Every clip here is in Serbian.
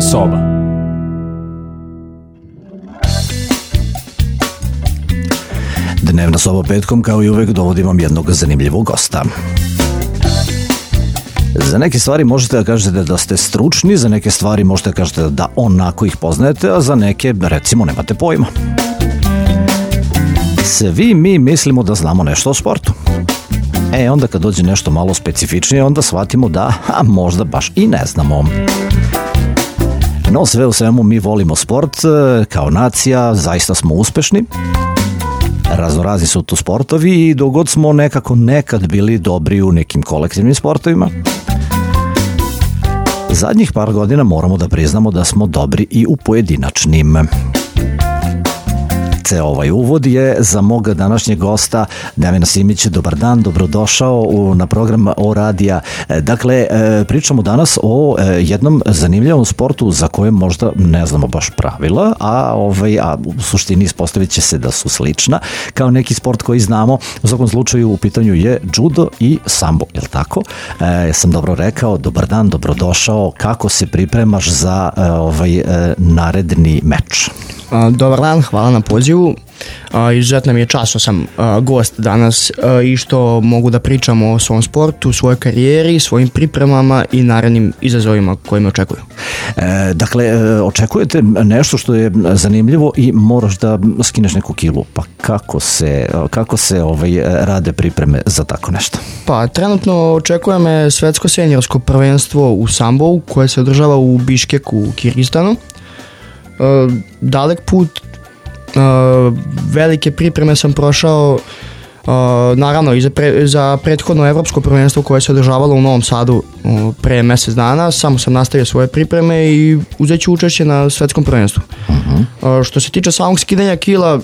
soba. Dnevna soba petkom, kao i uvek, dovodi vam jednog zanimljivog gosta. Za neke stvari možete da kažete da ste stručni, za neke stvari možete da kažete da onako ih poznajete, a za neke, recimo, nemate pojma. Svi mi mislimo da znamo nešto o sportu. Onda kad dođe nešto malo specifičnije, onda shvatimo da možda baš i ne znamo. No, sve u svemu mi volimo sport, kao nacija zaista smo uspešni. Raznorazni su tu sportovi i dok god smo nekako nekad bili dobri u nekim kolektivnim sportovima, zadnjih par godina moramo da priznamo da smo dobri i u pojedinačnim. Ovaj uvod je za mog današnjeg gosta Damjana Simića. Dobar dan, dobrodošao na program O radija. Dakle, pričamo danas o jednom zanimljivom sportu za koje možda ne znamo baš pravila, a u suštini ispostavit će se da su slična kao neki sport koji znamo. U svakom slučaju u pitanju je judo i sambo, je li tako? Sam dobro rekao, dobar dan, dobrodošao. Kako se pripremaš za naredni meč? Dobar dan, hvala na pozivu. Izuzetno mi je čast što sam gost danas i što mogu da pričam o svom sportu, svojoj karijeri, svojim pripremama i narednim izazovima koje me očekuju. Dakle, očekujete nešto što je zanimljivo i moraš da skineš neku kilu. Pa kako se rade pripreme za tako nešto? Pa trenutno očekuje me svetsko seniorsko prvenstvo u sambovu koje se održava u Biškeku u Kirgistanu. Dalek put, velike pripreme sam prošao, naravno i za prethodno evropsko prvenstvo koje se održavalo u Novom Sadu pre mesec dana. Samo sam nastavio svoje pripreme i uzet ću učešće na svetskom prvenstvu. Što se tiče samog skidanja kila,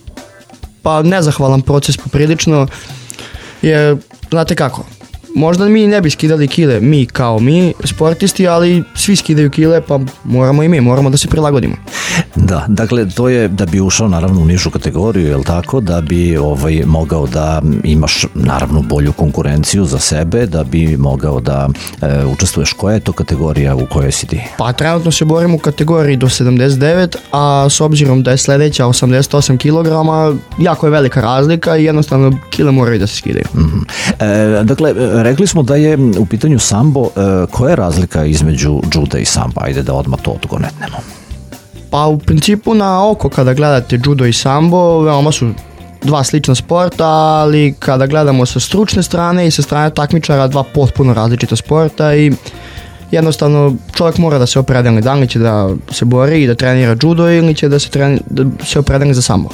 pa nezahvalan proces poprilično, jer znate kako, možda mi ne bi skidali kile, mi kao mi, sportisti, ali svi skidaju kile, pa moramo da se prilagodimo. Da, dakle, to je da bi ušao naravno u nižu kategoriju, je li tako, da bi mogao da imaš naravno bolju konkurenciju za sebe, da bi mogao da učestvuješ. Koja je to kategorija u kojoj si ti? Pa trenutno se borim u kategoriji do 79, a s obzirom da je sledeća 88 kg, jako je velika razlika i jednostavno kile moraju da se skidaju. Dakle, rekli smo da je u pitanju sambo. Koja je razlika između juda i samba? Ajde da odmah to odgonetnemo. Pa u principu na oko kada gledate judo i sambo, veoma su dva slična sporta, ali kada gledamo sa stručne strane i sa strane takmičara, dva potpuno različita sporta i jednostavno čovjek mora da se opredeli da li će da se bori i da trenira judo ili će da se opredeli za sambo.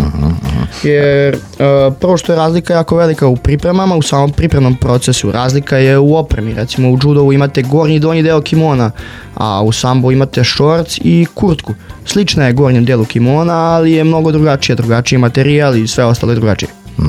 Jer prvo što je razlika jako velika u pripremama, u samom pripremnom procesu, razlika je u opremi. Recimo u judovu imate gornji i donji deo kimona, a u sambo imate šorc i kurtku. Slična je gornjem delu kimona, ali je mnogo drugačiji materijal i sve ostalo je drugačije.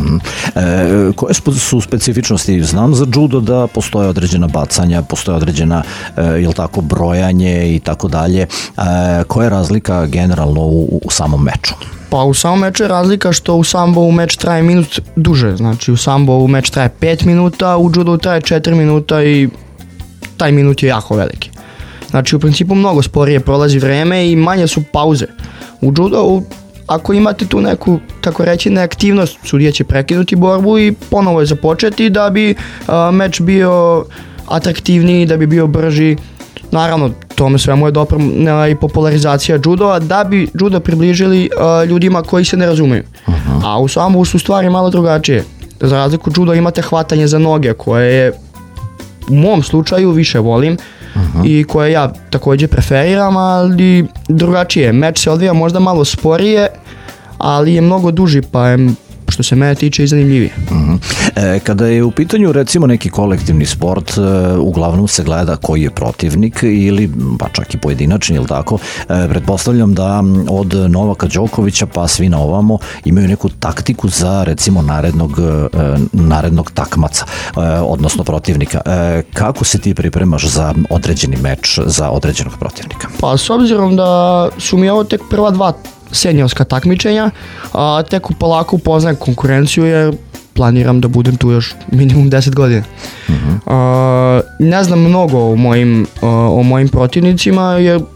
Koje su specifičnosti? Znam za judo da postoje određena bacanja, postoje određena brojanje i tako dalje. Koja je razlika generalno u samom meču? Pa u samom meču je razlika što u sambovu meč traje minut duže, znači u sambovu meč traje 5 minuta, u judovu traje 4 minuta i taj minut je jako veliki. Znači u principu mnogo sporije prolazi vreme i manje su pauze. U judovu ako imate tu neku, tako reći, neaktivnost, sudija će prekinuti borbu i ponovo je započeti da bi meč bio atraktivniji, da bi bio brži. Naravno, tome svemu je doprinela i popularizacija judoa da bi judo približili ljudima koji se ne razumeju. A u sambu su stvari malo drugačije. Za razliku od judo imate hvatanje za noge koje je u mom slučaju više volim i koje ja također preferiram, ali drugačije. Meč se odvija možda malo sporije, ali je mnogo duži, pa je što se mene tiče i zanimljivije. Kada je u pitanju recimo neki kolektivni sport, uglavnom se gleda koji je protivnik ili pa čak i pojedinačni, ili tako. Pretpostavljam da od Novaka Đokovića pa svi na ovamo imaju neku taktiku za recimo narednog takmaca, odnosno protivnika. Kako se ti pripremaš za određeni meč, za određenog protivnika? Pa s obzirom da su mi ovo tek prva dva seniorska takmičenja, a tek polako upoznajem konkurenciju jer planiram da budem tu još minimum 10 godina. Ne znam mnogo o mojim protivnicima jer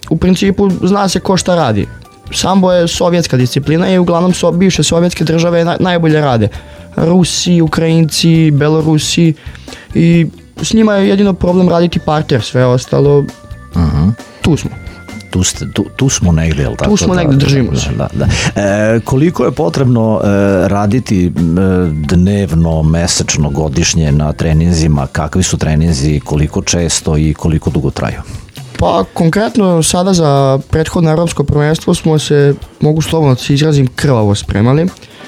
u principu zna se ko šta radi. Sambo je sovjetska disciplina i uglavnom bivše sovjetske države najbolje rade. Rusi, Ukrajinci, Belorusi i s njima je jedino problem raditi parter, sve ostalo tu smo. Tu smo negdje, jel tako? Tu smo negdje, držimo se. Koliko je potrebno raditi dnevno, mesečno, godišnje na treninzima? Kakvi su treninzi, koliko često i koliko dugo traju? Pa konkretno sada za prethodno evropsko prvenstvo smo se, mogu slobodno da se izrazim, krvavo spremali.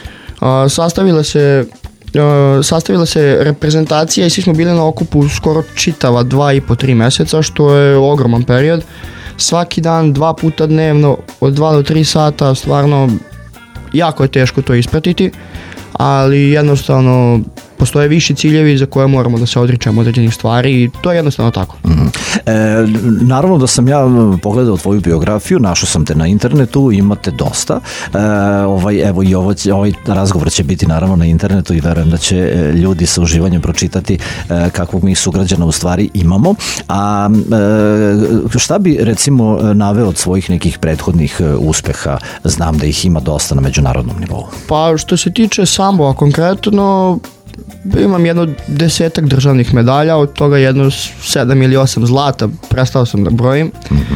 Sastavila se reprezentacija i svi smo bili na okupu skoro čitava 2,5-3 meseca, što je ogroman period. Svaki dan, 2 puta dnevno, od 2 do 3 sata, stvarno jako je teško to ispratiti, ali jednostavno postoje viši ciljevi za koje moramo da se odričemo određenih stvari i to je jednostavno tako. Naravno da sam ja pogledao tvoju biografiju, našao sam te na internetu, imate dosta. Evo i ovaj razgovor će biti naravno na internetu i verujem da će ljudi sa uživanjem pročitati kakvog mi sugrađana u stvari imamo. A šta bi recimo naveo od svojih nekih prethodnih uspeha? Znam da ih ima dosta na međunarodnom nivou. Pa što se tiče samboa konkretno, imam jedno 10 državnih medalja, od toga jedno 7 ili 8 zlata, prestao sam da brojim.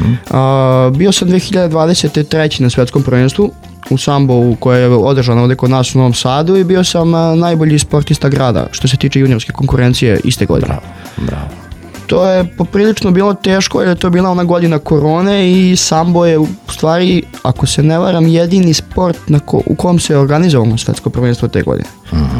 Bio sam 2023. na svetskom prvenstvu u sambovu koje je održano ovdje kod nas u Novom Sadu i bio sam najbolji sportista grada što se tiče juniorske konkurencije iste godine. Bravo. To je poprilično bilo teško jer je to bila ona godina korone i sambo je u stvari, ako se ne varam, jedini sport u kom se je organizovalo svetsko prvenstvo te godine.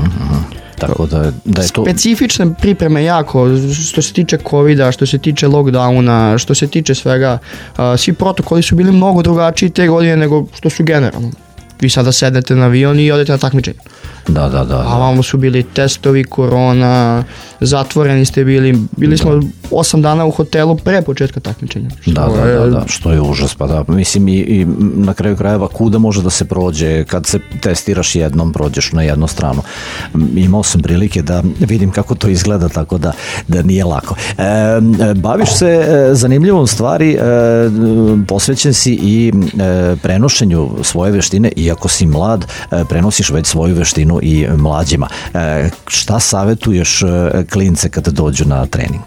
Tako da je to... Specifične pripreme jako, što se tiče covida, što se tiče lockdowna, što se tiče svega, svi protokoli su bili mnogo drugačiji te godine nego što su generalno. Vi sada sednete na avion i odete na takmičenje. Da. A vamo su bili testovi, korona, zatvoreni ste bili smo 8 dana u hotelu pre početka takmičenja. Da, što je užas, pa da, mislim i na kraju krajeva kuda može da se prođe kad se testiraš jednom, prođeš na jednu stranu. Imao sam prilike da vidim kako to izgleda, tako da nije lako. Baviš se zanimljivom stvari, posvećen si i prenošenju svoje veštine, iako si mlad, prenosiš već svoju veštinu i mlađima. Šta savjetuješ klince kada dođu na trening?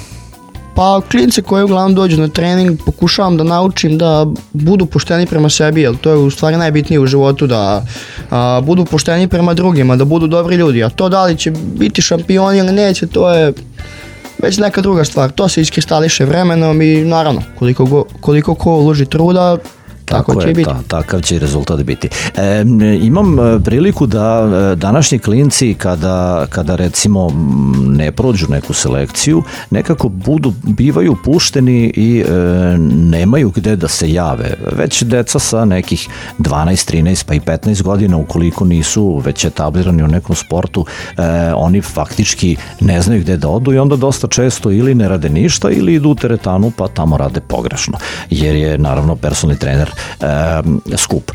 Pa klince koji uglavnom dođu na trening pokušavam da naučim da budu pošteni prema sebi, jer to je u stvari najbitnije u životu, da budu pošteni prema drugima, da budu dobri ljudi, a to da li će biti šampioni ili neće, to je već neka druga stvar, to se iskristališe vremenom i naravno koliko ko uloži truda, tako će biti. Takav će i rezultat biti. Imam priliku da današnji klinci kada recimo ne prođu neku selekciju, nekako bivaju pušteni i nemaju gde da se jave. Već deca sa nekih 12, 13 pa i 15 godina, ukoliko nisu već etablirani u nekom sportu, oni faktički ne znaju gde da odu i onda dosta često ili ne rade ništa ili idu u teretanu pa tamo rade pogrešno, jer je naravno personalni trener skup.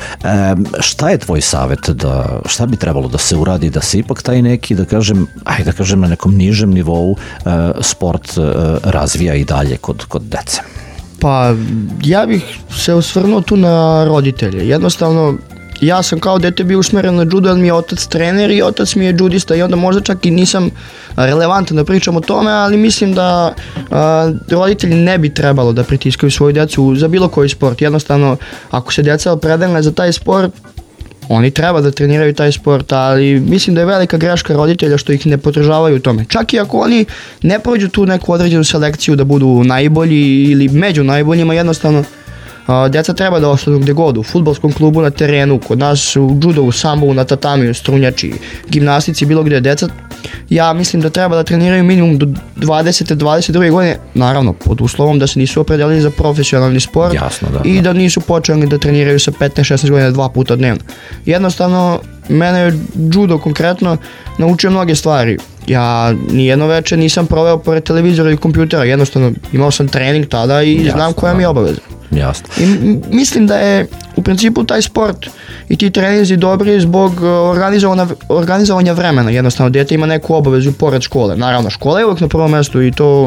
Šta je tvoj savjet, šta bi trebalo da se uradi da se ipak taj neki, da kažem na nekom nižem nivou sport razvija i dalje kod dece? Pa ja bih se osvrnuo tu na roditelje. Jednostavno, ja sam kao dete bio usmeren na judo, jer mi je otac trener i otac mi je judista i onda možda čak i nisam relevantan da pričam o tome, ali mislim da roditelji ne bi trebalo da pritiskaju svoju djecu za bilo koji sport. Jednostavno, ako se djeca opredele za taj sport, oni treba da treniraju taj sport, ali mislim da je velika greška roditelja što ih ne podržavaju u tome. Čak i ako oni ne prođu tu neku određenu selekciju da budu najbolji ili među najboljima, jednostavno djeca treba da ostanu gde god, u fudbalskom klubu, na terenu, kod nas u judo, u sambu, na tatamiju, strunjači, gimnastici, bilo gde. Djeca, ja mislim da treba da treniraju minimum do 20. 22. godine, naravno pod uslovom da se nisu opredelili za profesionalni sport. Jasno, i da nisu počeli da treniraju sa 15-16 godina 2 puta dnevno. Jednostavno, mene je judo konkretno naučio mnoge stvari. Ja nijedno večer nisam proveo pored televizora i kompjutera, jednostavno imao sam trening tada i znam koja mi je obaveza. Jasno. I mislim da je u principu taj sport i ti treninzi dobri zbog organizovanja vremena. Jednostavno, dete ima neku obavezu pored škole. Naravno, škola je uvijek na prvom mjestu i to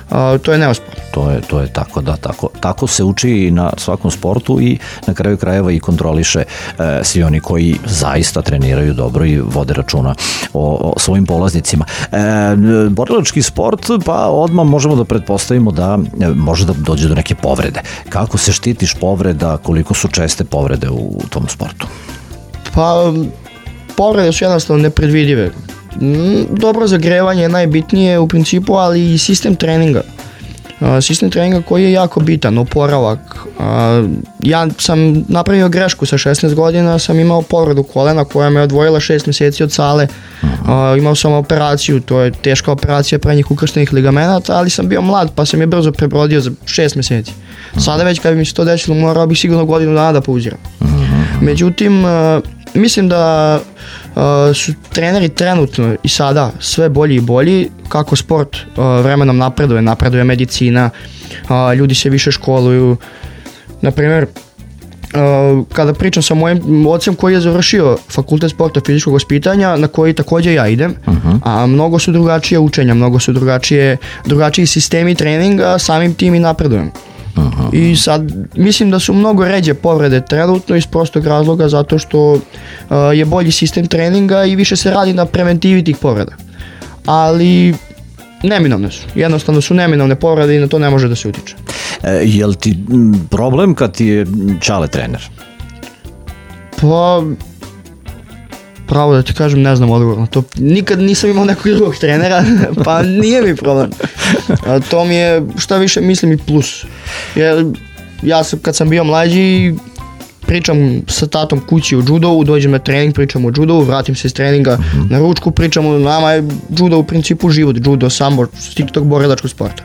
to je neosporno. To je tako, da, tako se uči i na svakom sportu i na kraju krajeva i kontroliše svi oni koji zaista treniraju dobro i vode računa o svojim polaznicima. Borilački sport, pa odmah možemo da pretpostavimo da može da dođe do neke povrede. Kako se štitiš povreda, koliko su česte povrede u tom sportu? Pa, povrede su jednostavno nepredvidive. Dobro zagrevanje je najbitnije u principu, ali i sistem treninga. Sistem treninga koji je jako bitan, oporavak. Ja sam napravio grešku sa 16 godina, sam imao povredu kolena koja me odvojila 6 meseci od sale. Imao sam operaciju, to je teška operacija prednjih ukrštenih ligamenata, ali sam bio mlad pa sam je brzo prebrodio za 6 meseci. Sada već kad bi mi se to desilo morao bih sigurno godinu dana da pauziram. Međutim, mislim da su treneri trenutno i sada sve bolji i bolji, kako sport vremenom napreduje medicina, ljudi se više školuju. Naprimjer, kada pričam sa mojim ocem koji je završio fakultet sporta fizičkog vaspitanja, na koji također ja idem, a mnogo su drugačije učenja, mnogo su drugačiji sistemi treninga, samim tim i napredujem. I sad mislim da su mnogo ređe povrede trenutno iz prostog razloga zato što je bolji sistem treninga i više se radi na preventivi tih povreda. Ali neminovne su, jednostavno su neminovne povrede i na to ne može da se utiče. Je li ti problem kad ti je Čale trener? Pa, pravo da ti kažem, ne znam odgovor na to. Nikad nisam imao nekog drugog trenera, pa nije mi problem. To mi je, šta više mislim, i plus. Jer ja sam, kad sam bio mlađi, pričam sa tatom kući o judovu, dođem na trening, pričam o judovu, vratim se iz treninga na ručku, pričam nama je judo u principu život, judo, sambo, stik tog borilačkog sporta.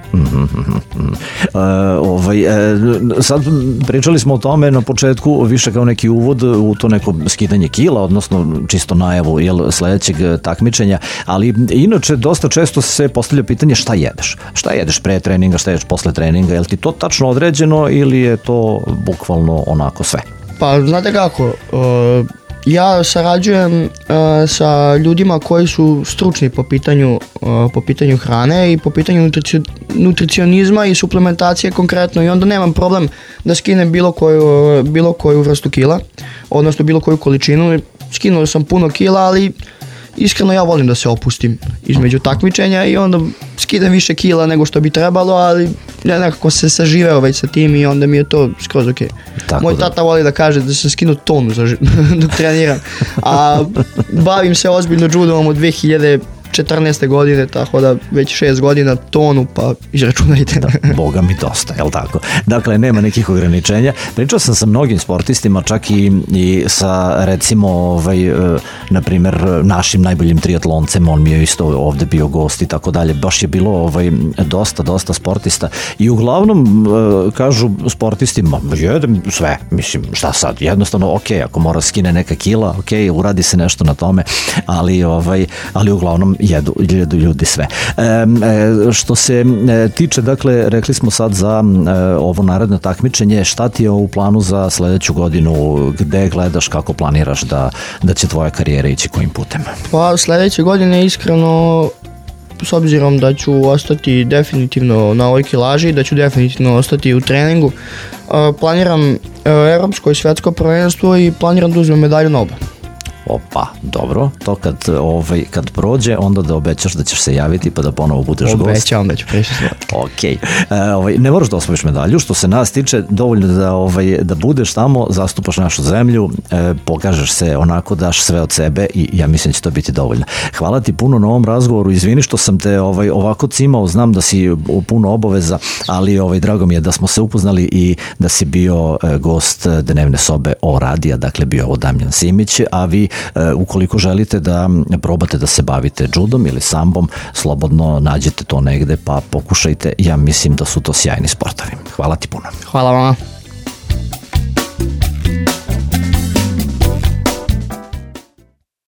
Sad pričali smo o tome na početku više kao neki uvod u to neko skidanje kila, odnosno čisto najavu sledećeg takmičenja, ali inače dosta često se postavlja pitanje šta jedeš? Šta jedeš pre treninga, šta jedeš posle treninga, je li ti to tačno određeno ili je to bukvalno onako sve? Pa znate kako, ja sarađujem sa ljudima koji su stručni po pitanju hrane i po pitanju nutricionizma i suplementacije konkretno i onda nemam problem da skinem bilo koju vrstu kila, odnosno bilo koju količinu. Skinuo sam puno kila, ali iskreno ja volim da se opustim između takmičenja i onda skidam više kila nego što bi trebalo, ali ja nekako se saživeo već sa tim i onda mi je to skroz ok. Moj tata voli da kaže da sam skinuo tonu dok treniram, a bavim se ozbiljno judom od 2014. godine, tako da već 6 godina tonu, pa izračunajte. Da, boga mi dosta, jel tako? Dakle, nema nekih ograničenja. Pričao sam sa mnogim sportistima, čak i sa recimo, na primjer, našim najboljim triatloncem, on mi je isto ovde bio gost i tako dalje. Baš je bilo dosta sportista i uglavnom kažu sportistima, jedem sve, mislim, šta sad, jednostavno, ok, ako mora skine neka kila, ok, uradi se nešto na tome, ali uglavnom jedu ljudi sve. Što se tiče, dakle, rekli smo sad za ovo naredno takmičenje, šta ti je u planu za sledeću godinu, gde gledaš, kako planiraš da će tvoja karijera ići, kojim putem? Pa sledeće godine iskreno, s obzirom da ću ostati definitivno na ovoj kilaži, da ću definitivno ostati u treningu, planiram evropsko i svetsko prvenstvo i planiram da uzmem medalju na oba. Opa, dobro, to kad prođe, onda da obećaš da ćeš se javiti pa da ponovo budeš gost. Obećavam da ću prisustvovati. Ok, ne moraš da osvojiš medalju, što se nas tiče, dovoljno da budeš tamo, zastupaš našu zemlju, pokažeš se onako, daš sve od sebe i ja mislim da će to biti dovoljno. Hvala ti puno na ovom razgovoru, izvini što sam te ovako cimao, znam da si puno obaveza, ali drago mi je da smo se upoznali i da si bio gost dnevne sobe O radija, dakle bio ovo Damjan Simić, a vi ukoliko želite da probate da se bavite judom ili sambom, slobodno nađete to negde pa pokušajte, ja mislim da su to sjajni sportovi. Hvala ti puno. Hvala vama.